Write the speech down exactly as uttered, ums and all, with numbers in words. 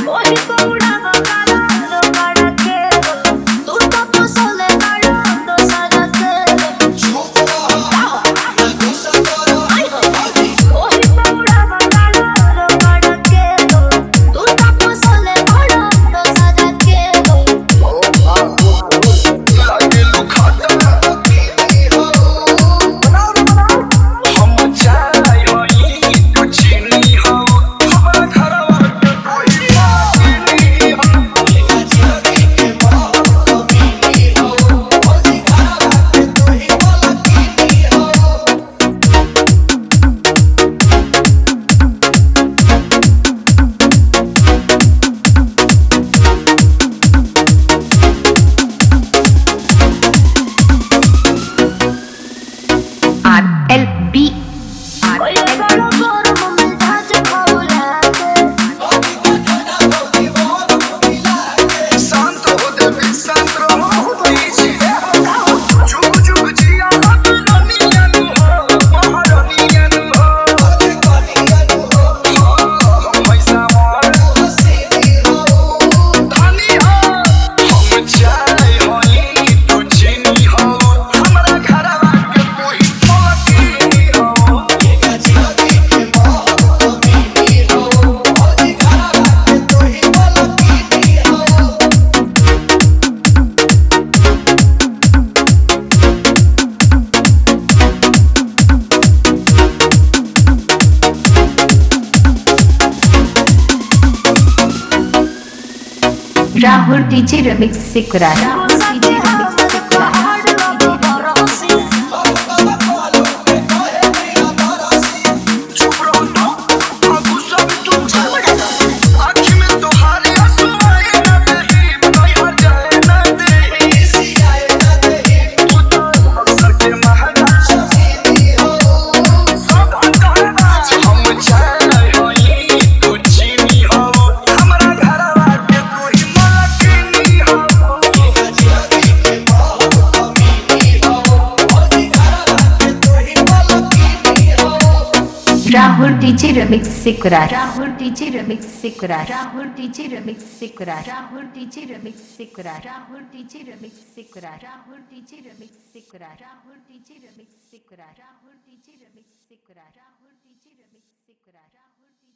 Ohi koudava kalando kadakero, tu tapo sole kalando sadakero. Ohi koudava kalando kadakero, tu tapo sole kalando sadakero. R L B Oye balo goromo मिजाज खौलाते, शांत हो देवी शांत रहो busy जुग जुग जिया महारानियन हो महारानियन हो हम ऐसा वार धनी हो हम चाय होई तू चीनी हो हमरा घरवा के कोई मलकिनी हो Rahul D J Remix Sikra Rahul D J Remix Sikra पहाड़ बाबा बरसी, चुप रहो तो आगू सब तुम आँख में तुम्हारे आंसू आए ना दही बया जाए ना दही तू तो अक्सर के महंगा सब कहना हम चाय होई तू चीनी हो हमरा घरवा के तू ही मलकिनी हो Rahul D J Remix Sikra Rahul D J Remix Sikra Rahul D J Remix Sikra Rahul D J Remix Sikra Rahul D J Remix Sikra Rahul D J Remix Sikra Rahul D J Remix Sikra Rahul D J Remix Sikra Rahul D J Remix Sikra Rahul D